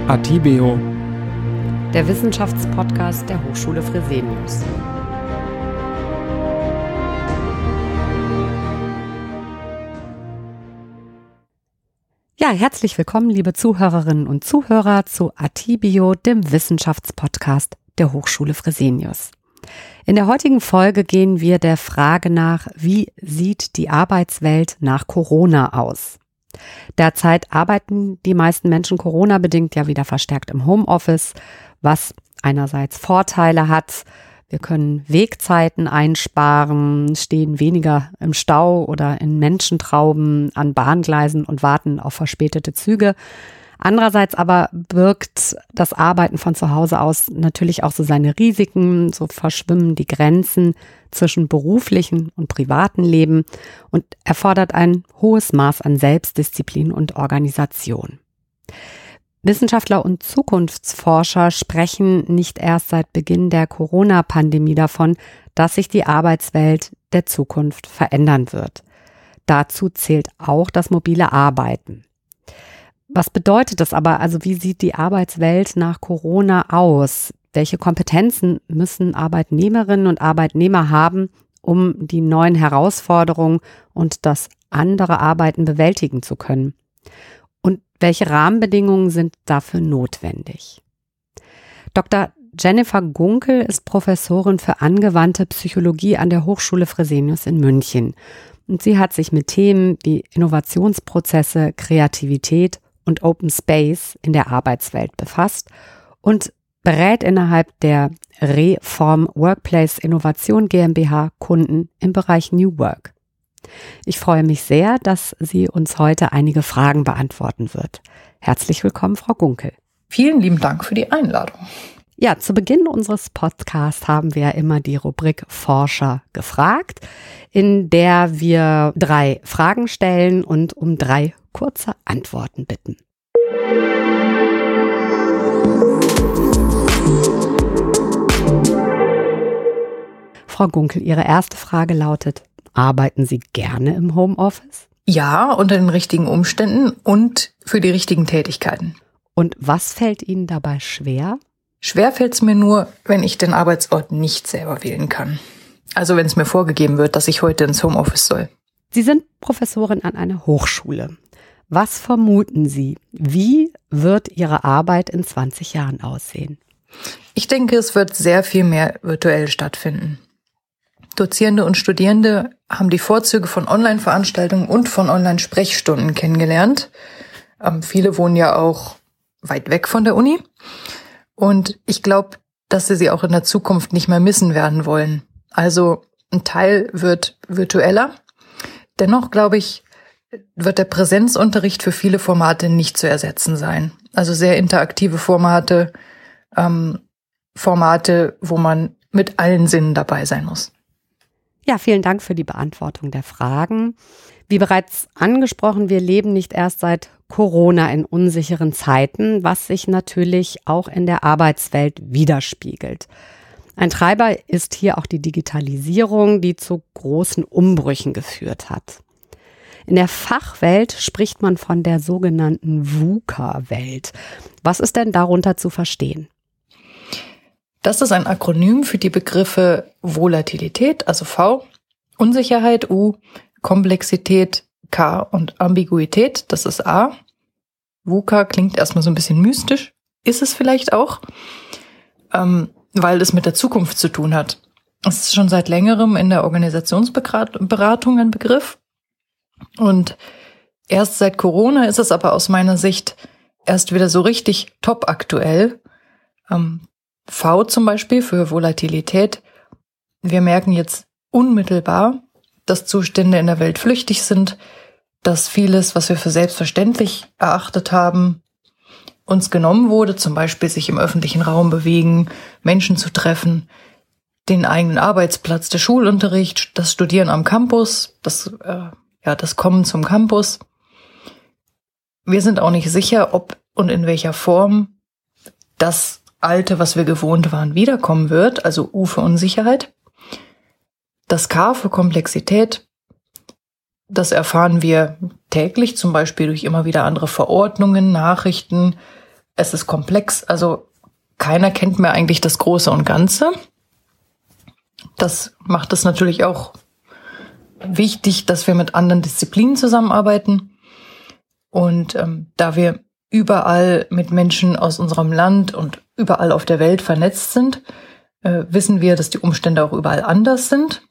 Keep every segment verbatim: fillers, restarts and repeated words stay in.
Atibeo, der Wissenschaftspodcast der Hochschule Fresenius. Ja, herzlich willkommen, liebe Zuhörerinnen und Zuhörer, zu Atibeo, dem Wissenschaftspodcast der Hochschule Fresenius. In der heutigen Folge gehen wir der Frage nach, wie sieht die Arbeitswelt nach Corona aus? Derzeit arbeiten die meisten Menschen Corona-bedingt ja wieder verstärkt im Homeoffice, was einerseits Vorteile hat. Wir können Wegzeiten einsparen, stehen weniger im Stau oder in Menschentrauben an Bahngleisen und warten auf verspätete Züge. Andererseits aber birgt das Arbeiten von zu Hause aus natürlich auch so seine Risiken. So verschwimmen die Grenzen zwischen beruflichen und privaten Leben und erfordert ein hohes Maß an Selbstdisziplin und Organisation. Wissenschaftler und Zukunftsforscher sprechen nicht erst seit Beginn der Corona-Pandemie davon, dass sich die Arbeitswelt der Zukunft verändern wird. Dazu zählt auch das mobile Arbeiten. Was bedeutet das aber? Also wie sieht die Arbeitswelt nach Corona aus? Welche Kompetenzen müssen Arbeitnehmerinnen und Arbeitnehmer haben, um die neuen Herausforderungen und das andere Arbeiten bewältigen zu können? Und welche Rahmenbedingungen sind dafür notwendig? Doktor Jennifer Gunkel ist Professorin für angewandte Psychologie an der Hochschule Fresenius in München. Und sie hat sich mit Themen wie Innovationsprozesse, Kreativität und Open Space in der Arbeitswelt befasst und berät innerhalb der Reform Workplace Innovation GmbH Kunden im Bereich New Work. Ich freue mich sehr, dass sie uns heute einige Fragen beantworten wird. Herzlich willkommen, Frau Gunkel. Vielen lieben Dank für die Einladung. Ja, zu Beginn unseres Podcasts haben wir immer die Rubrik Forscher gefragt, in der wir drei Fragen stellen und um drei kurze Antworten bitten. Frau Gunkel, Ihre erste Frage lautet: Arbeiten Sie gerne im Homeoffice? Ja, unter den richtigen Umständen und für die richtigen Tätigkeiten. Und was fällt Ihnen dabei schwer? Schwer fällt es mir nur, wenn ich den Arbeitsort nicht selber wählen kann. Also wenn es mir vorgegeben wird, dass ich heute ins Homeoffice soll. Sie sind Professorin an einer Hochschule. Was vermuten Sie? Wie wird Ihre Arbeit in zwanzig Jahren aussehen? Ich denke, es wird sehr viel mehr virtuell stattfinden. Dozierende und Studierende haben die Vorzüge von Online-Veranstaltungen und von Online-Sprechstunden kennengelernt. Ähm, viele wohnen ja auch weit weg von der Uni. Und ich glaube, dass sie sie auch in der Zukunft nicht mehr missen werden wollen. Also ein Teil wird virtueller. Dennoch, glaube ich, wird der Präsenzunterricht für viele Formate nicht zu ersetzen sein. Also sehr interaktive Formate, ähm, Formate, wo man mit allen Sinnen dabei sein muss. Ja, vielen Dank für die Beantwortung der Fragen. Wie bereits angesprochen, wir leben nicht erst seit Corona in unsicheren Zeiten, was sich natürlich auch in der Arbeitswelt widerspiegelt. Ein Treiber ist hier auch die Digitalisierung, die zu großen Umbrüchen geführt hat. In der Fachwelt spricht man von der sogenannten VUCA-Welt. Was ist denn darunter zu verstehen? Das ist ein Akronym für die Begriffe Volatilität, also V, Unsicherheit, U, Komplexität, K und Ambiguität, das ist A. VUCA klingt erstmal so ein bisschen mystisch, ist es vielleicht auch, ähm, weil es mit der Zukunft zu tun hat. Es ist schon seit längerem in der Organisationsberatung ein Begriff. Und erst seit Corona ist es aber aus meiner Sicht erst wieder so richtig top aktuell. Ähm, V zum Beispiel für Volatilität. Wir merken jetzt unmittelbar, dass Zustände in der Welt flüchtig sind, dass vieles, was wir für selbstverständlich erachtet haben, uns genommen wurde, zum Beispiel sich im öffentlichen Raum bewegen, Menschen zu treffen, den eigenen Arbeitsplatz, der Schulunterricht, das Studieren am Campus, das, äh, ja, das Kommen zum Campus. Wir sind auch nicht sicher, ob und in welcher Form das Alte, was wir gewohnt waren, wiederkommen wird, also U für Unsicherheit. Das K für Komplexität, das erfahren wir täglich, zum Beispiel durch immer wieder andere Verordnungen, Nachrichten, es ist komplex. Also keiner kennt mehr eigentlich das Große und Ganze. Das macht es natürlich auch wichtig, dass wir mit anderen Disziplinen zusammenarbeiten. Und ähm, da wir überall mit Menschen aus unserem Land und überall auf der Welt vernetzt sind, äh, wissen wir, dass die Umstände auch überall anders sind.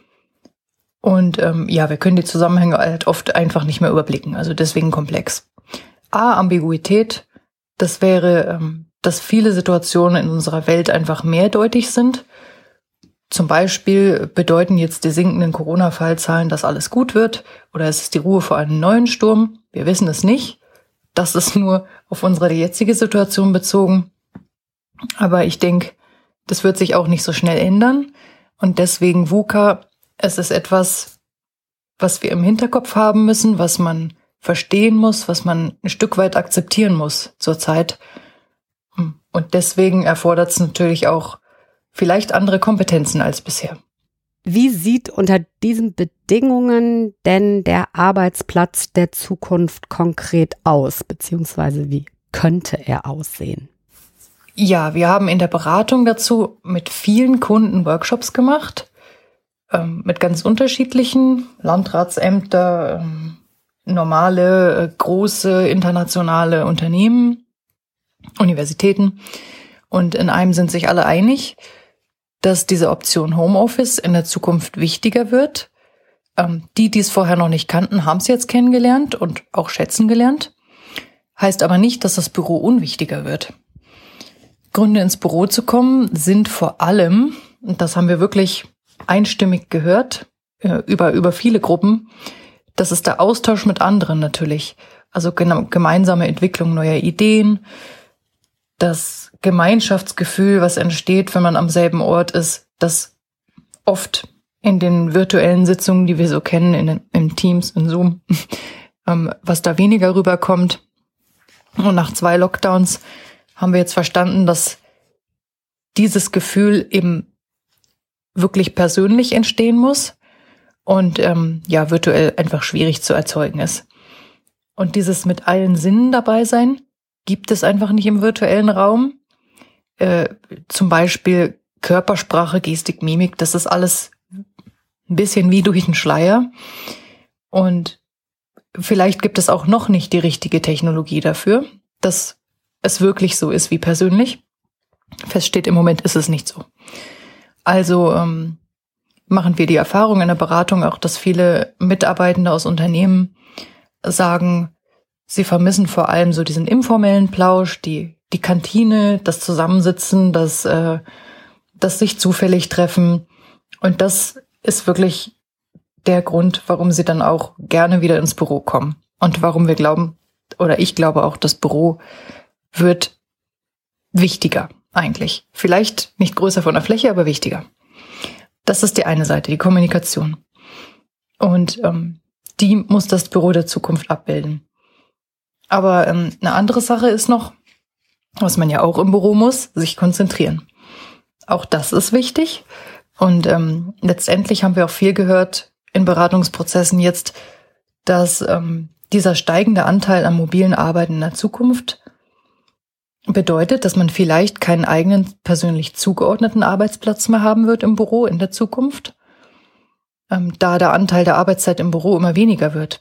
Und ähm, ja, wir können die Zusammenhänge halt oft einfach nicht mehr überblicken. Also deswegen komplex. A, Ambiguität. Das wäre, ähm, dass viele Situationen in unserer Welt einfach mehrdeutig sind. Zum Beispiel bedeuten jetzt die sinkenden Corona-Fallzahlen, dass alles gut wird, oder es ist die Ruhe vor einem neuen Sturm. Wir wissen es nicht. Das ist nur auf unsere jetzige Situation bezogen. Aber ich denke, das wird sich auch nicht so schnell ändern. Und deswegen VUCA, es ist etwas, was wir im Hinterkopf haben müssen, was man verstehen muss, was man ein Stück weit akzeptieren muss zurzeit. Und deswegen erfordert es natürlich auch vielleicht andere Kompetenzen als bisher. Wie sieht unter diesen Bedingungen denn der Arbeitsplatz der Zukunft konkret aus, beziehungsweise wie könnte er aussehen? Ja, wir haben in der Beratung dazu mit vielen Kunden Workshops gemacht, ähm, mit ganz unterschiedlichen Landratsämter, ähm, normale, äh, große, internationale Unternehmen, Universitäten. Und in einem sind sich alle einig, dass diese Option Homeoffice in der Zukunft wichtiger wird. Ähm, die, die es vorher noch nicht kannten, haben es jetzt kennengelernt und auch schätzen gelernt. Heißt aber nicht, dass das Büro unwichtiger wird. Gründe, ins Büro zu kommen, sind vor allem, und das haben wir wirklich einstimmig gehört, äh, über, über viele Gruppen, das ist der Austausch mit anderen natürlich. Also gemeinsame Entwicklung neuer Ideen, das Gemeinschaftsgefühl, was entsteht, wenn man am selben Ort ist, das oft in den virtuellen Sitzungen, die wir so kennen, in den, in Teams, in Zoom, ähm, was da weniger rüberkommt. Und nach zwei Lockdowns haben wir jetzt verstanden, dass dieses Gefühl eben wirklich persönlich entstehen muss und ähm, ja virtuell einfach schwierig zu erzeugen ist. Und dieses mit allen Sinnen dabei sein gibt es einfach nicht im virtuellen Raum. Äh, zum Beispiel Körpersprache, Gestik, Mimik, das ist alles ein bisschen wie durch den Schleier. Und vielleicht gibt es auch noch nicht die richtige Technologie dafür, dass es wirklich so ist wie persönlich. Feststeht, im Moment ist es nicht so. Also ähm, machen wir die Erfahrung in der Beratung auch, dass viele Mitarbeitende aus Unternehmen sagen, sie vermissen vor allem so diesen informellen Plausch, die die Kantine, das Zusammensitzen, das, äh, das sich zufällig treffen. Und das ist wirklich der Grund, warum sie dann auch gerne wieder ins Büro kommen. Und warum wir glauben, oder ich glaube auch, das Büro wird wichtiger eigentlich. Vielleicht nicht größer von der Fläche, aber wichtiger. Das ist die eine Seite, die Kommunikation. Und ähm, die muss das Büro der Zukunft abbilden. Aber ähm, eine andere Sache ist noch, was man ja auch im Büro muss, sich konzentrieren. Auch das ist wichtig. Und ähm, letztendlich haben wir auch viel gehört in Beratungsprozessen jetzt, dass ähm, dieser steigende Anteil an mobilen Arbeiten in der Zukunft bedeutet, dass man vielleicht keinen eigenen persönlich zugeordneten Arbeitsplatz mehr haben wird im Büro in der Zukunft, ähm, da der Anteil der Arbeitszeit im Büro immer weniger wird.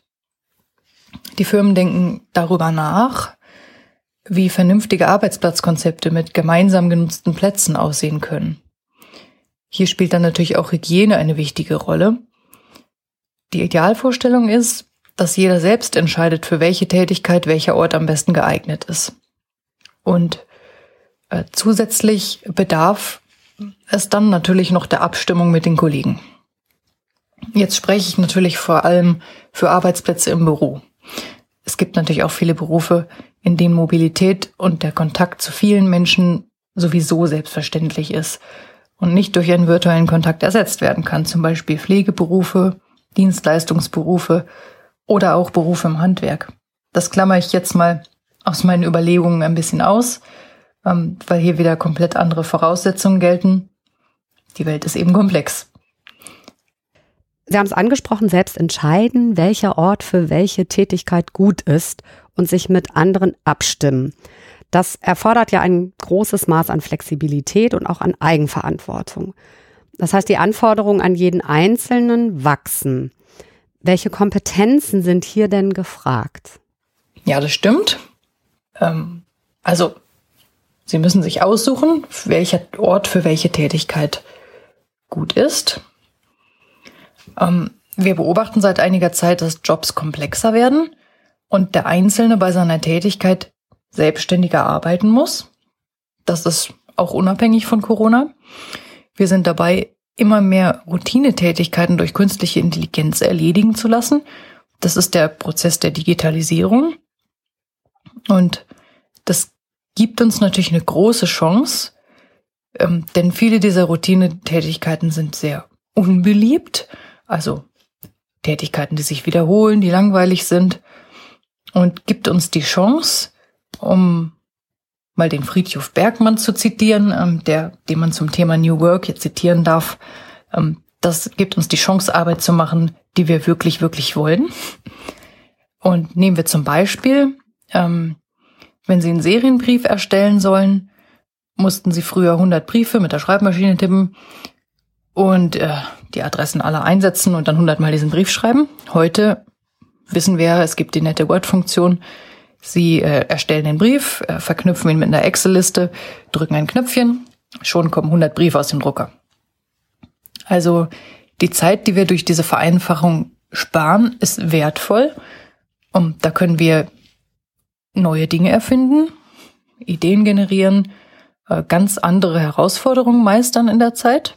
Die Firmen denken darüber nach, wie vernünftige Arbeitsplatzkonzepte mit gemeinsam genutzten Plätzen aussehen können. Hier spielt dann natürlich auch Hygiene eine wichtige Rolle. Die Idealvorstellung ist, dass jeder selbst entscheidet, für welche Tätigkeit welcher Ort am besten geeignet ist. Und äh, zusätzlich bedarf es dann natürlich noch der Abstimmung mit den Kollegen. Jetzt spreche ich natürlich vor allem für Arbeitsplätze im Büro. Es gibt natürlich auch viele Berufe, in denen Mobilität und der Kontakt zu vielen Menschen sowieso selbstverständlich ist und nicht durch einen virtuellen Kontakt ersetzt werden kann. Zum Beispiel Pflegeberufe, Dienstleistungsberufe oder auch Berufe im Handwerk. Das klammere ich jetzt mal aus meinen Überlegungen ein bisschen aus, weil hier wieder komplett andere Voraussetzungen gelten. Die Welt ist eben komplex. Sie haben es angesprochen, selbst entscheiden, welcher Ort für welche Tätigkeit gut ist und sich mit anderen abstimmen. Das erfordert ja ein großes Maß an Flexibilität und auch an Eigenverantwortung. Das heißt, die Anforderungen an jeden Einzelnen wachsen. Welche Kompetenzen sind hier denn gefragt? Ja, das stimmt. Ähm, also, Sie müssen sich aussuchen, welcher Ort für welche Tätigkeit gut ist. Ähm, wir beobachten seit einiger Zeit, dass Jobs komplexer werden und der Einzelne bei seiner Tätigkeit selbstständiger arbeiten muss. Das ist auch unabhängig von Corona. Wir sind dabei, immer mehr Routinetätigkeiten durch künstliche Intelligenz erledigen zu lassen. Das ist der Prozess der Digitalisierung. Und das gibt uns natürlich eine große Chance, ähm, denn viele dieser Routinetätigkeiten sind sehr unbeliebt, also Tätigkeiten, die sich wiederholen, die langweilig sind, und gibt uns die Chance, um mal den Friedhof Bergmann zu zitieren, ähm, der, den man zum Thema New Work jetzt zitieren darf. Ähm, das gibt uns die Chance, Arbeit zu machen, die wir wirklich, wirklich wollen. Und nehmen wir zum Beispiel, ähm, wenn Sie einen Serienbrief erstellen sollen, mussten Sie früher hundert Briefe mit der Schreibmaschine tippen und äh, die Adressen aller einsetzen und dann hundert Mal diesen Brief schreiben. Heute wissen wir, es gibt die nette Word-Funktion. Sie äh, erstellen den Brief, äh, verknüpfen ihn mit einer Excel-Liste, drücken ein Knöpfchen, schon kommen hundert Briefe aus dem Drucker. Also die Zeit, die wir durch diese Vereinfachung sparen, ist wertvoll. Und da können wir neue Dinge erfinden, Ideen generieren, äh, ganz andere Herausforderungen meistern in der Zeit.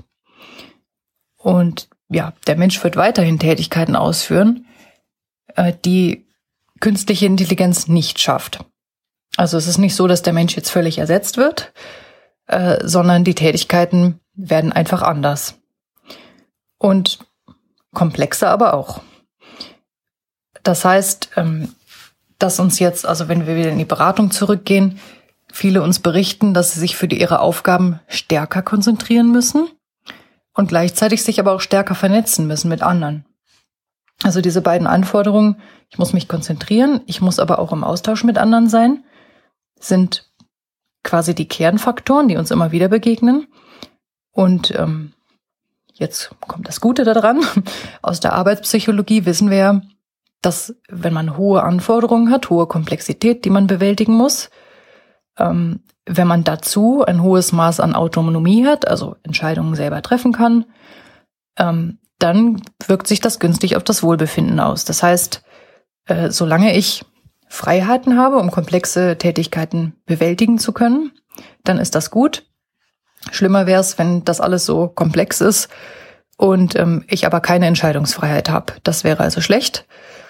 Und ja, der Mensch wird weiterhin Tätigkeiten ausführen, äh, die künstliche Intelligenz nicht schafft. Also es ist nicht so, dass der Mensch jetzt völlig ersetzt wird, äh, sondern die Tätigkeiten werden einfach anders. Und komplexer aber auch. Das heißt, ähm, dass uns jetzt, also wenn wir wieder in die Beratung zurückgehen, viele uns berichten, dass sie sich für die, ihre Aufgaben stärker konzentrieren müssen und gleichzeitig sich aber auch stärker vernetzen müssen mit anderen. Also diese beiden Anforderungen, ich muss mich konzentrieren, ich muss aber auch im Austausch mit anderen sein, sind quasi die Kernfaktoren, die uns immer wieder begegnen. Und ähm, jetzt kommt das Gute daran. Aus der Arbeitspsychologie wissen wir ja, dass wenn man hohe Anforderungen hat, hohe Komplexität, die man bewältigen muss, ähm, wenn man dazu ein hohes Maß an Autonomie hat, also Entscheidungen selber treffen kann, ähm, dann wirkt sich das günstig auf das Wohlbefinden aus. Das heißt, äh, solange ich Freiheiten habe, um komplexe Tätigkeiten bewältigen zu können, dann ist das gut. Schlimmer wäre es, wenn das alles so komplex ist und ähm, ich aber keine Entscheidungsfreiheit habe. Das wäre also schlecht.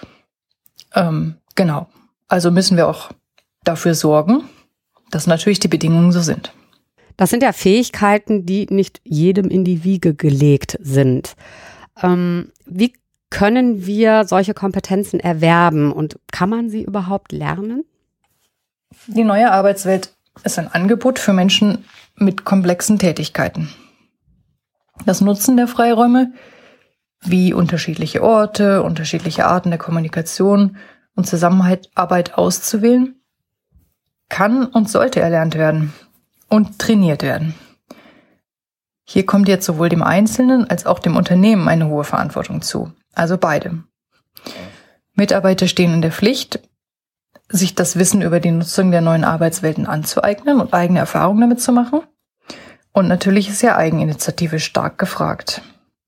Ähm, genau. Also müssen wir auch dafür sorgen, dass natürlich die Bedingungen so sind. Das sind ja Fähigkeiten, die nicht jedem in die Wiege gelegt sind. Ähm, wie können wir solche Kompetenzen erwerben und kann man sie überhaupt lernen? Die neue Arbeitswelt ist ein Angebot für Menschen mit komplexen Tätigkeiten. Das Nutzen der Freiräume, wie unterschiedliche Orte, unterschiedliche Arten der Kommunikation und Zusammenarbeit auszuwählen, kann und sollte erlernt werden und trainiert werden. Hier kommt jetzt sowohl dem Einzelnen als auch dem Unternehmen eine hohe Verantwortung zu, also beide. Mitarbeiter stehen in der Pflicht, sich das Wissen über die Nutzung der neuen Arbeitswelten anzueignen und eigene Erfahrungen damit zu machen. Und natürlich ist ja Eigeninitiative stark gefragt.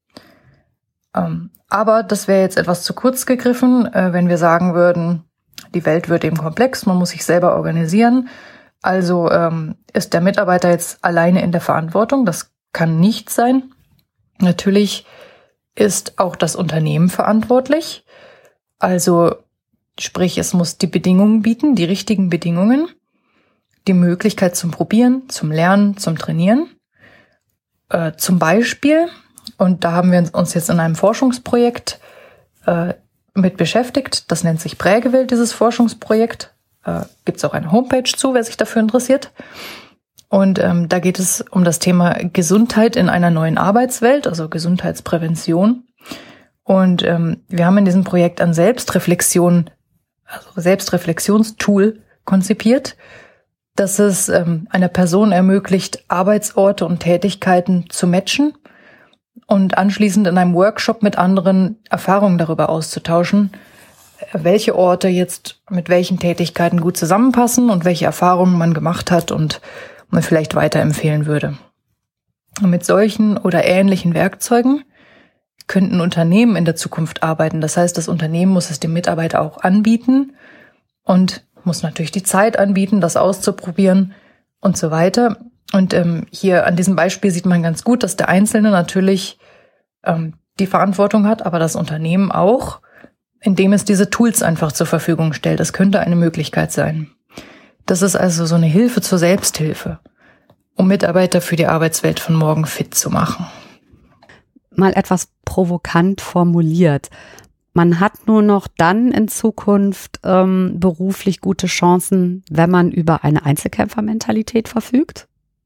Ähm, aber das wäre jetzt etwas zu kurz gegriffen, äh, wenn wir sagen würden, die Welt wird eben komplex, man muss sich selber organisieren. Also ähm, ist der Mitarbeiter jetzt alleine in der Verantwortung? Das kann nicht sein. Natürlich ist auch das Unternehmen verantwortlich. Also sprich, es muss die Bedingungen bieten, die richtigen Bedingungen, die Möglichkeit zum Probieren, zum Lernen, zum Trainieren. Äh, zum Beispiel, und da haben wir uns jetzt in einem Forschungsprojekt äh, mit beschäftigt, das nennt sich Prägewelt, dieses Forschungsprojekt. Äh, gibt es auch eine Homepage zu, wer sich dafür interessiert. Und ähm, da geht es um das Thema Gesundheit in einer neuen Arbeitswelt, also Gesundheitsprävention. Und ähm, wir haben in diesem Projekt ein Selbstreflexion, also Selbstreflexionstool konzipiert, dass es ähm, einer Person ermöglicht, Arbeitsorte und Tätigkeiten zu matchen und anschließend in einem Workshop mit anderen Erfahrungen darüber auszutauschen, welche Orte jetzt mit welchen Tätigkeiten gut zusammenpassen und welche Erfahrungen man gemacht hat und man vielleicht weiterempfehlen würde. Und mit solchen oder ähnlichen Werkzeugen könnten Unternehmen in der Zukunft arbeiten. Das heißt, das Unternehmen muss es dem Mitarbeiter auch anbieten und muss natürlich die Zeit anbieten, das auszuprobieren und so weiter. Und ähm, hier an diesem Beispiel sieht man ganz gut, dass der Einzelne natürlich ähm, die Verantwortung hat, aber das Unternehmen auch, indem es diese Tools einfach zur Verfügung stellt. Das könnte eine Möglichkeit sein. Das ist also so eine Hilfe zur Selbsthilfe, um Mitarbeiter für die Arbeitswelt von morgen fit zu machen. Mal etwas provokant formuliert. Man hat nur noch dann in Zukunft ähm, beruflich gute Chancen, wenn man über eine Einzelkämpfermentalität verfügt?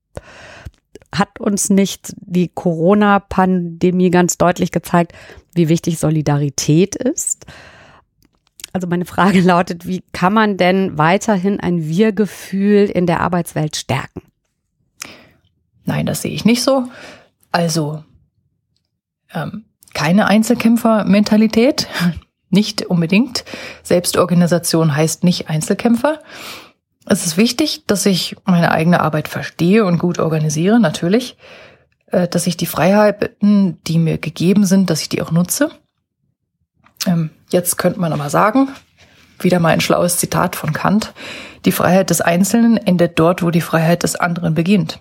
Hat uns nicht die Corona-Pandemie ganz deutlich gezeigt, wie wichtig Solidarität ist? Also meine Frage lautet, wie kann man denn weiterhin ein Wir-Gefühl in der Arbeitswelt stärken? Nein, das sehe ich nicht so. Also ähm, keine Einzelkämpfer-Mentalität, nicht unbedingt. Selbstorganisation heißt nicht Einzelkämpfer. Es ist wichtig, dass ich meine eigene Arbeit verstehe und gut organisiere, natürlich. Äh, dass ich die Freiheiten, die mir gegeben sind, dass ich die auch nutze. Ähm, jetzt könnte man aber sagen, wieder mal ein schlaues Zitat von Kant, die Freiheit des Einzelnen endet dort, wo die Freiheit des anderen beginnt.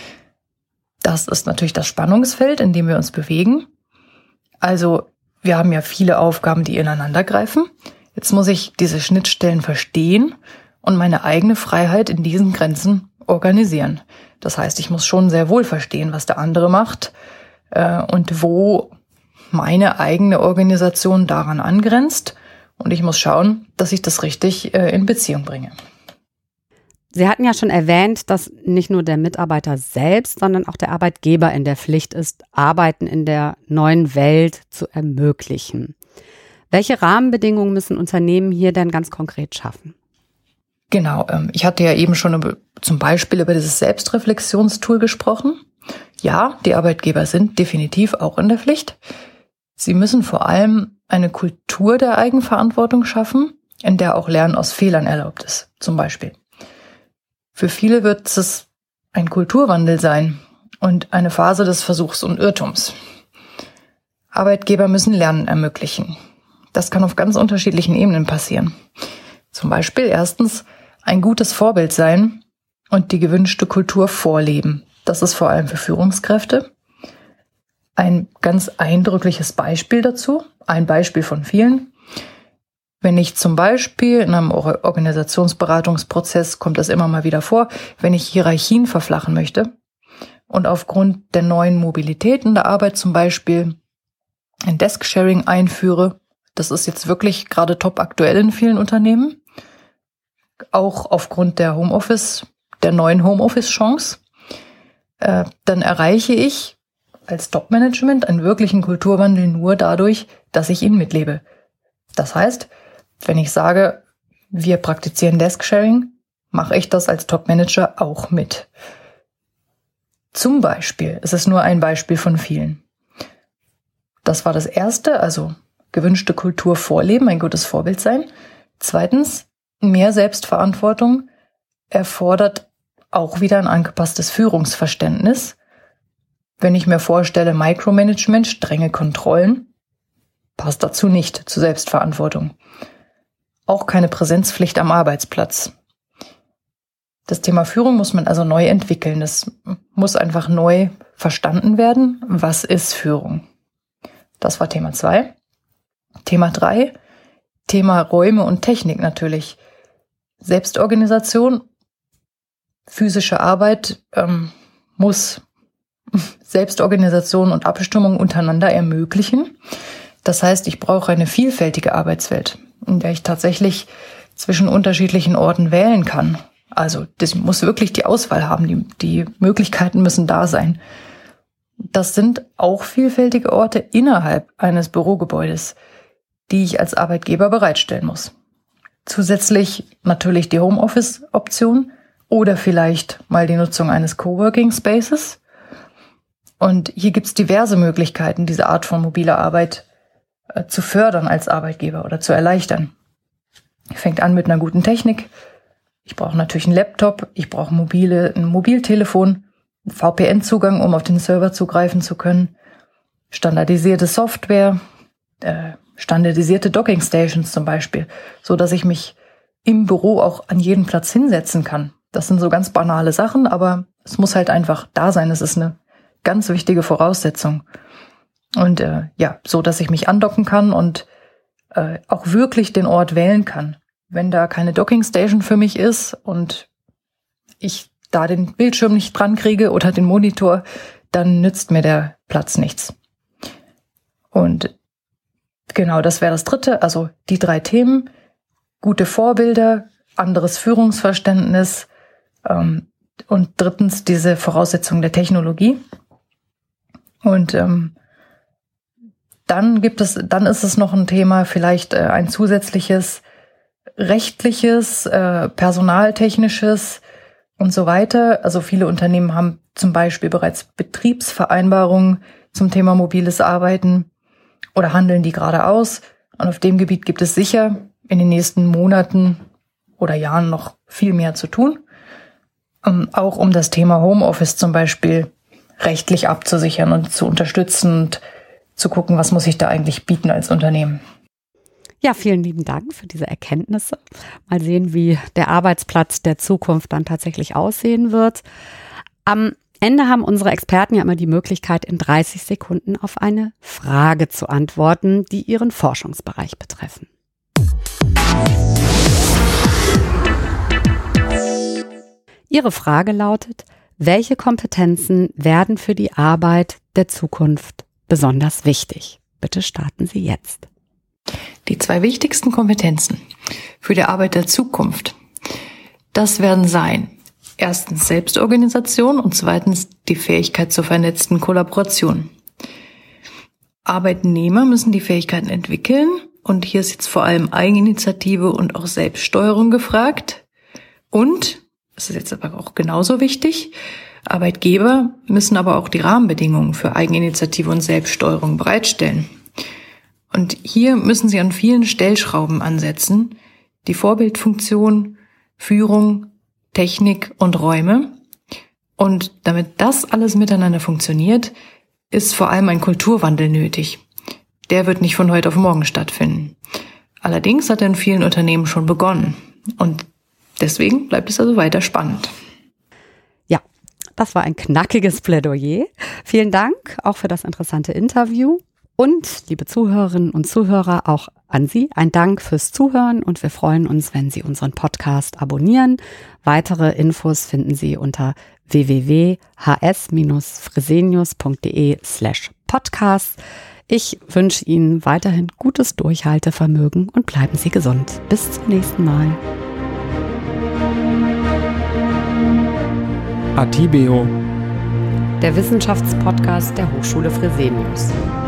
Das ist natürlich das Spannungsfeld, in dem wir uns bewegen. Also wir haben ja viele Aufgaben, die ineinander greifen. Jetzt muss ich diese Schnittstellen verstehen und meine eigene Freiheit in diesen Grenzen organisieren. Das heißt, ich muss schon sehr wohl verstehen, was der andere macht äh, und wo meine eigene Organisation daran angrenzt. Und ich muss schauen, dass ich das richtig äh, in Beziehung bringe. Sie hatten ja schon erwähnt, dass nicht nur der Mitarbeiter selbst, sondern auch der Arbeitgeber in der Pflicht ist, Arbeiten in der neuen Welt zu ermöglichen. Welche Rahmenbedingungen müssen Unternehmen hier denn ganz konkret schaffen? Genau, ähm, ich hatte ja eben schon über, zum Beispiel über dieses Selbstreflexionstool gesprochen. Ja, die Arbeitgeber sind definitiv auch in der Pflicht. Sie müssen vor allem eine Kultur der Eigenverantwortung schaffen, in der auch Lernen aus Fehlern erlaubt ist, zum Beispiel. Für viele wird es ein Kulturwandel sein und eine Phase des Versuchs und Irrtums. Arbeitgeber müssen Lernen ermöglichen. Das kann auf ganz unterschiedlichen Ebenen passieren. Zum Beispiel erstens ein gutes Vorbild sein und die gewünschte Kultur vorleben. Das ist vor allem für Führungskräfte. Ein ganz eindrückliches Beispiel dazu, ein Beispiel von vielen. Wenn ich zum Beispiel in einem Organisationsberatungsprozess, kommt das immer mal wieder vor, wenn ich Hierarchien verflachen möchte und aufgrund der neuen Mobilität in der Arbeit zum Beispiel ein Desk-Sharing einführe, das ist jetzt wirklich gerade top aktuell in vielen Unternehmen, auch aufgrund der Homeoffice, der neuen Homeoffice-Chance, äh, dann erreiche ich als Top-Management einen wirklichen Kulturwandel nur dadurch, dass ich ihn mitlebe. Das heißt, wenn ich sage, wir praktizieren Desk-Sharing, mache ich das als Top-Manager auch mit. Zum Beispiel, es ist nur ein Beispiel von vielen. Das war das Erste, also gewünschte Kultur vorleben, ein gutes Vorbild sein. Zweitens, mehr Selbstverantwortung erfordert auch wieder ein angepasstes Führungsverständnis. Wenn ich mir vorstelle, Micromanagement, strenge Kontrollen, passt dazu nicht zur Selbstverantwortung. Auch keine Präsenzpflicht am Arbeitsplatz. Das Thema Führung muss man also neu entwickeln. Es muss einfach neu verstanden werden. Was ist Führung? Das war Thema zwei. Thema drei, Thema Räume und Technik natürlich. Selbstorganisation, physische Arbeit ähm, muss Selbstorganisation und Abstimmung untereinander ermöglichen. Das heißt, ich brauche eine vielfältige Arbeitswelt, in der ich tatsächlich zwischen unterschiedlichen Orten wählen kann. Also das muss wirklich die Auswahl haben, die, die Möglichkeiten müssen da sein. Das sind auch vielfältige Orte innerhalb eines Bürogebäudes, die ich als Arbeitgeber bereitstellen muss. Zusätzlich natürlich die Homeoffice-Option oder vielleicht mal die Nutzung eines Coworking Spaces. Und hier gibt es diverse Möglichkeiten, diese Art von mobiler Arbeit äh, zu fördern als Arbeitgeber oder zu erleichtern. Fängt an mit einer guten Technik. Ich brauche natürlich einen Laptop, ich brauche mobile, ein Mobiltelefon, einen V P N-Zugang, um auf den Server zugreifen zu können, standardisierte Software, äh, standardisierte Docking-Stations zum Beispiel, so dass ich mich im Büro auch an jeden Platz hinsetzen kann. Das sind so ganz banale Sachen, aber es muss halt einfach da sein. Es ist eine ganz wichtige Voraussetzung. Und äh, ja, so dass ich mich andocken kann und äh, auch wirklich den Ort wählen kann. Wenn da keine Docking-Station für mich ist und ich da den Bildschirm nicht dran kriege oder den Monitor, dann nützt mir der Platz nichts. Und genau, das wäre das Dritte. Also die drei Themen: gute Vorbilder, anderes Führungsverständnis ähm, und drittens diese Voraussetzung der Technologie. Und ähm, dann gibt es, dann ist es noch ein Thema, vielleicht äh, ein zusätzliches rechtliches, äh, personaltechnisches und so weiter. Also viele Unternehmen haben zum Beispiel bereits Betriebsvereinbarungen zum Thema mobiles Arbeiten oder handeln die gerade aus. Und auf dem Gebiet gibt es sicher in den nächsten Monaten oder Jahren noch viel mehr zu tun. Ähm, auch um das Thema Homeoffice zum Beispiel rechtlich abzusichern und zu unterstützen und zu gucken, was muss ich da eigentlich bieten als Unternehmen. Ja, vielen lieben Dank für diese Erkenntnisse. Mal sehen, wie der Arbeitsplatz der Zukunft dann tatsächlich aussehen wird. Am Ende haben unsere Experten ja immer die Möglichkeit, in dreißig Sekunden auf eine Frage zu antworten, die ihren Forschungsbereich betreffen. Ihre Frage lautet: Welche Kompetenzen werden für die Arbeit der Zukunft besonders wichtig? Bitte starten Sie jetzt. Die zwei wichtigsten Kompetenzen für die Arbeit der Zukunft, das werden sein: erstens Selbstorganisation und zweitens die Fähigkeit zur vernetzten Kollaboration. Arbeitnehmer müssen die Fähigkeiten entwickeln und hier ist jetzt vor allem Eigeninitiative und auch Selbststeuerung gefragt. Und, das ist jetzt aber auch genauso wichtig, Arbeitgeber müssen aber auch die Rahmenbedingungen für Eigeninitiative und Selbststeuerung bereitstellen. Und hier müssen sie an vielen Stellschrauben ansetzen: die Vorbildfunktion, Führung, Technik und Räume. Und damit das alles miteinander funktioniert, ist vor allem ein Kulturwandel nötig. Der wird nicht von heute auf morgen stattfinden. Allerdings hat er in vielen Unternehmen schon begonnen. Und deswegen bleibt es also weiter spannend. Ja, das war ein knackiges Plädoyer. Vielen Dank auch für das interessante Interview. Und, liebe Zuhörerinnen und Zuhörer, auch an Sie ein Dank fürs Zuhören und wir freuen uns, wenn Sie unseren Podcast abonnieren. Weitere Infos finden Sie unter w w w punkt h s fresenius punkt d e slash podcast. Ich wünsche Ihnen weiterhin gutes Durchhaltevermögen und bleiben Sie gesund. Bis zum nächsten Mal. Atibeo, Der Wissenschaftspodcast der Hochschule Fresenius.